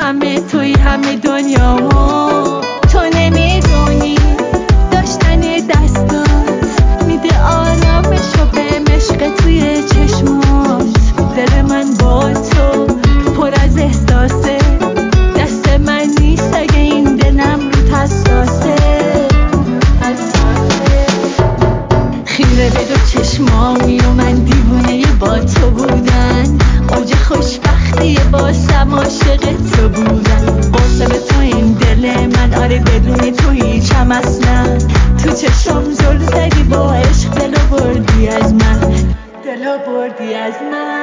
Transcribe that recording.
همه توی همه دنیامو تو نمیدونی داشتن دستات میده آرامش و به مشق توی چشمات. دل من با تو پر از احساسه، دست من نیست اگه این دلم رو حساسه. خیره به دو چشمامی و من دیوونه با تو بودن، اوج خوشبختیه باسم عاشق تو بودن. قاسم تو این دل من، آره بدون تو هیچم اصلا. تو چشم زل زدی با عشق دلو بردی از من، دلو بردی از من.